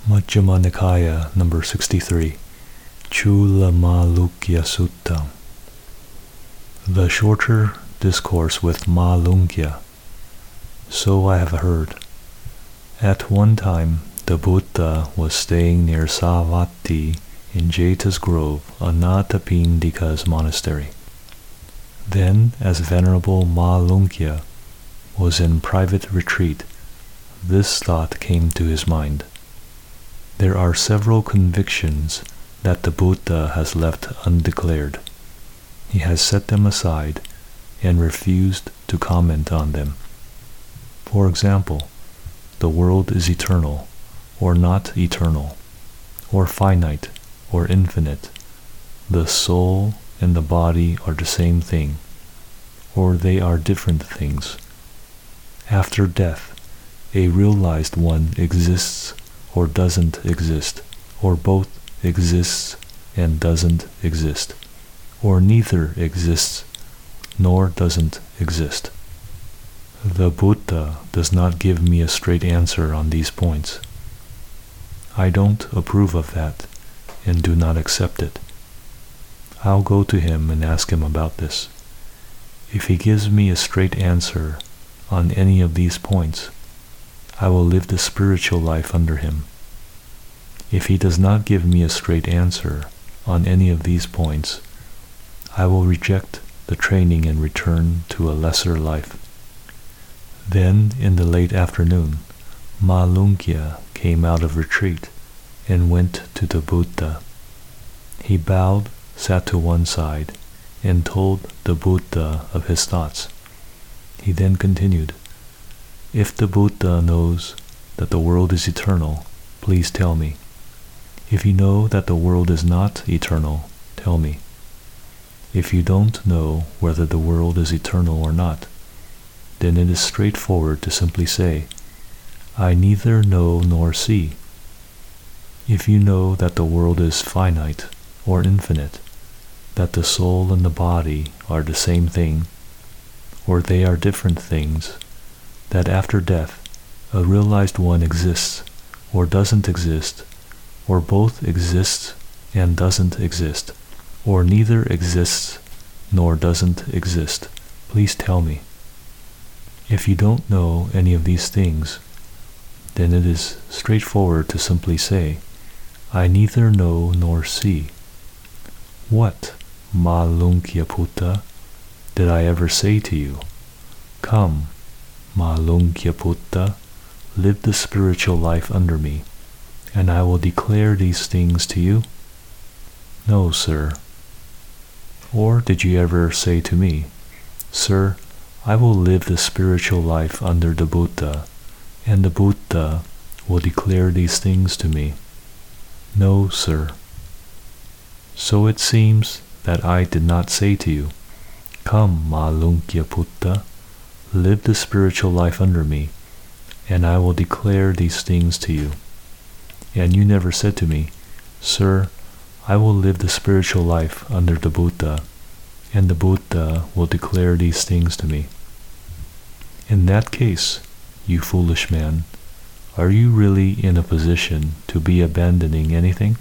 Majjhima Nikaya, number 63, Chulamalukya Sutta. The shorter discourse with Malunkhya. So I have heard. At one time, the Buddha was staying near Savatthi in Jeta's grove, Anathapindika's monastery. Then, as Venerable Malunkhya was in private retreat, this thought came to his mind. There are several convictions that the Buddha has left undeclared. He has set them aside and refused to comment on them. For example, the world is eternal, or not eternal, or finite, or infinite. The soul and the body are the same thing, or they are different things. After death, a realized one exists or doesn't exist, or both exists and doesn't exist, or neither exists nor doesn't exist. The Buddha does not give me a straight answer on these points. I don't approve of that and do not accept it. I'll go to him and ask him about this. If he gives me a straight answer on any of these points, I will live the spiritual life under him. If he does not give me a straight answer on any of these points, I will reject the training and return to a lesser life. Then, in the late afternoon, Malunkhya came out of retreat and went to the Buddha. He bowed, sat to one side, and told the Buddha of his thoughts. He then continued, "If the Buddha knows that the world is eternal, please tell me. If you know that the world is not eternal, tell me. If you don't know whether the world is eternal or not, then it is straightforward to simply say, 'I neither know nor see.' If you know that the world is finite or infinite, that the soul and the body are the same thing, or they are different things, that after death a realized one exists or doesn't exist, or both exists and doesn't exist, or neither exists nor doesn't exist, please tell me. If you don't know any of these things, then it is straightforward to simply say, 'I neither know nor see.' What, Malunkhya-Putta, did I ever say to you? Come, Malunkhya-Putta, live the spiritual life under me, and I will declare these things to you? No, sir. Or did you ever say to me, 'Sir, I will live the spiritual life under the Buddha, and the Buddha will declare these things to me'? No, sir. So it seems that I did not say to you, 'Come, Malunkhya-Putta, live the spiritual life under me, and I will declare these things to you.' And you never said to me, 'Sir, I will live the spiritual life under the Buddha, and the Buddha will declare these things to me.' In that case, you foolish man, are you really in a position to be abandoning anything?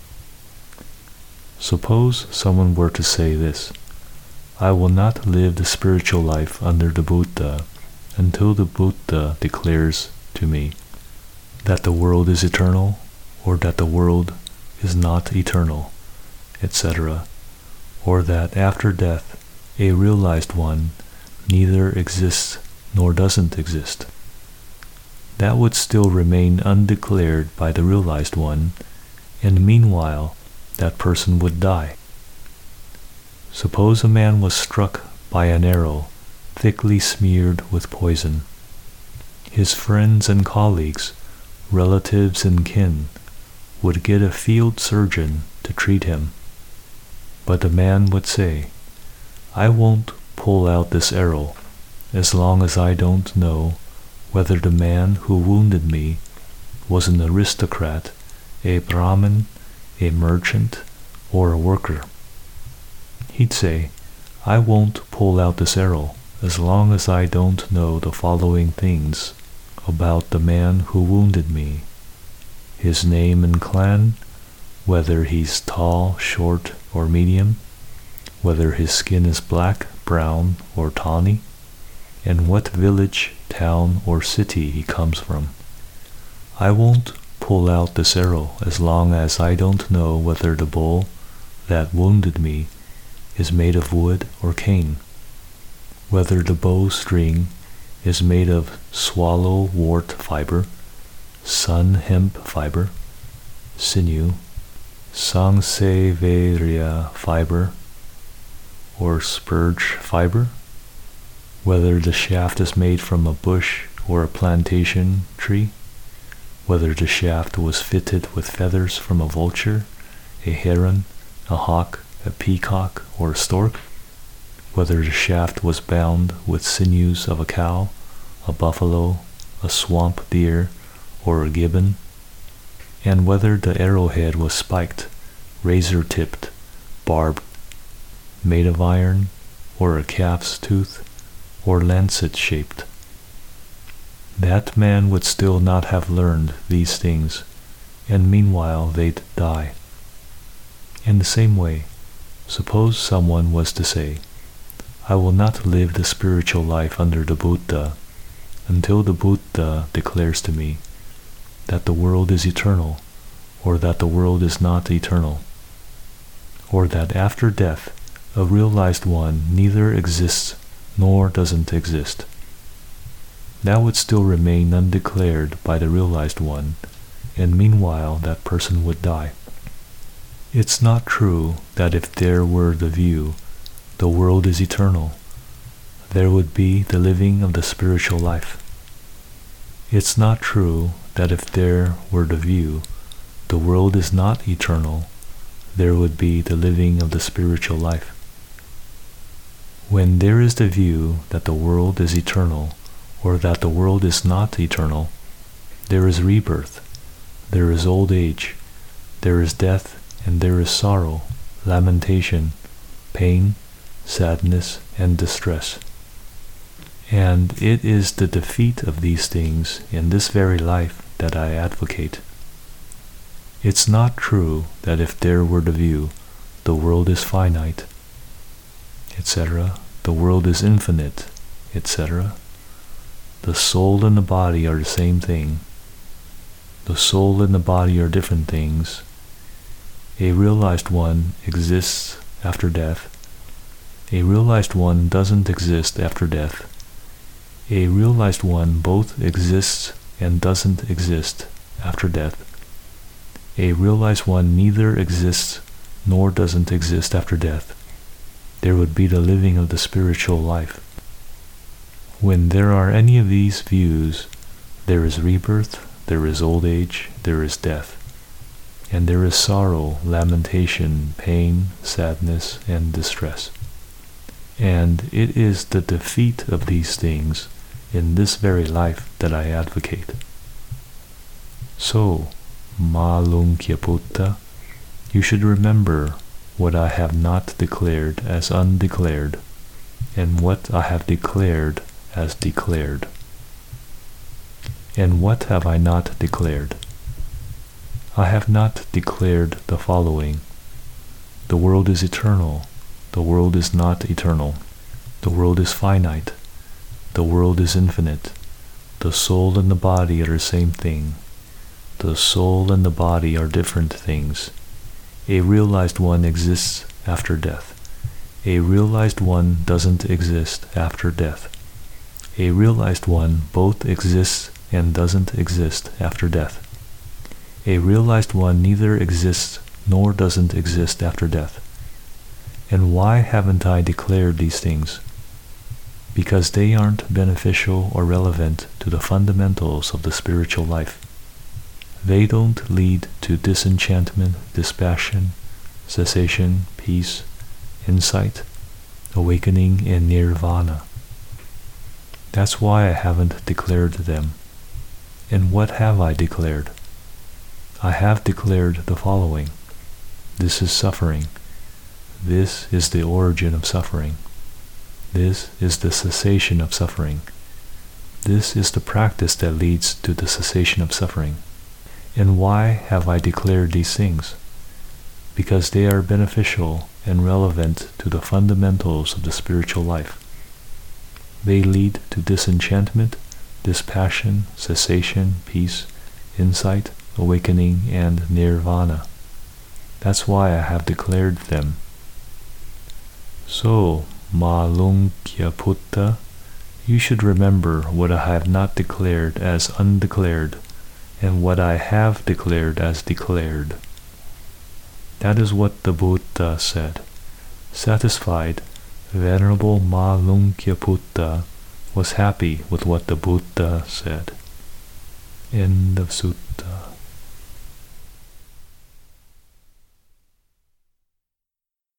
Suppose someone were to say this, 'I will not live the spiritual life under the Buddha until the Buddha declares to me that the world is eternal, or that the world is not eternal, etc., or that after death a realized one neither exists nor doesn't exist.' That would still remain undeclared by the realized one, and meanwhile that person would die. Suppose a man was struck by an arrow thickly smeared with poison. His friends and colleagues, relatives and kin, would get a field surgeon to treat him. But the man would say, 'I won't pull out this arrow as long as I don't know whether the man who wounded me was an aristocrat, a Brahmin, a merchant, or a worker.' He'd say, 'I won't pull out this arrow as long as I don't know the following things about the man who wounded me. his name and clan, whether he's tall, short, or medium, whether his skin is black, brown, or tawny, and what village, town, or city he comes from. I won't pull out this arrow as long as I don't know whether the bull that wounded me is made of wood or cane, whether the bowstring is made of swallow-wort fiber, sun hemp fiber, sinew, sansevieria fiber, or spurge fiber, whether the shaft is made from a bush or a plantation tree, whether the shaft was fitted with feathers from a vulture, a heron, a hawk, a peacock, or a stork, whether the shaft was bound with sinews of a cow, a buffalo, a swamp deer, or a gibbon, and whether the arrowhead was spiked, razor-tipped, barbed, made of iron, or a calf's tooth, or lancet-shaped. That man would still not have learned these things, and meanwhile they'd die. In the same way, suppose someone was to say, I will not live the spiritual life under the Buddha until the Buddha declares to me that the world is eternal, or that the world is not eternal, or that after death a realized one neither exists nor doesn't exist. That would still remain undeclared by the realized one, and meanwhile that person would die. It's not true that if there were the view, the world is eternal, there would be the living of the spiritual life. It's not true that if there were the view, the world is not eternal, there would be the living of the spiritual life. When there is the view that the world is eternal, or that the world is not eternal, there is rebirth, there is old age, there is death, and there is sorrow, lamentation, pain, sadness, and distress. And it is the defeat of these things in this very life that I advocate. It's not true that if there were the view, the world is finite, etc., the world is infinite, etc. The soul and the body are the same thing. The soul and the body are different things. A realized one exists after death. A realized one doesn't exist after death. A realized one both exists and doesn't exist after death. A realized one neither exists nor doesn't exist after death. There would be the living of the spiritual life. When there are any of these views, there is rebirth, there is old age, there is death, and there is sorrow, lamentation, pain, sadness, and distress. And it is the defeat of these things in this very life that I advocate. So, Malunkyaputta, you should remember what I have not declared as undeclared, and what I have declared as declared. And what have I not declared? I have not declared the following: the world is eternal, the world is not eternal, the world is finite, the world is infinite, the soul and the body are the same thing, the soul and the body are different things. A realized one exists after death. A realized one doesn't exist after death. A realized one both exists and doesn't exist after death. A realized one neither exists nor doesn't exist after death. And why haven't I declared these things? Because they aren't beneficial or relevant to the fundamentals of the spiritual life. They don't lead to disenchantment, dispassion, cessation, peace, insight, awakening, and nirvana. That's why I haven't declared them. And what have I declared? I have declared the following: this is suffering. This is the origin of suffering. This is the cessation of suffering. This is the practice that leads to the cessation of suffering. And why have I declared these things? Because they are beneficial and relevant to the fundamentals of the spiritual life. They lead to disenchantment, dispassion, cessation, peace, insight, awakening, and nirvana. That's why I have declared them. So, Malunkyaputta, you should remember what I have not declared as undeclared, and what I have declared as declared. That is what the Buddha said. Satisfied, Venerable Malunkyaputta was happy with what the Buddha said. End of Sutta.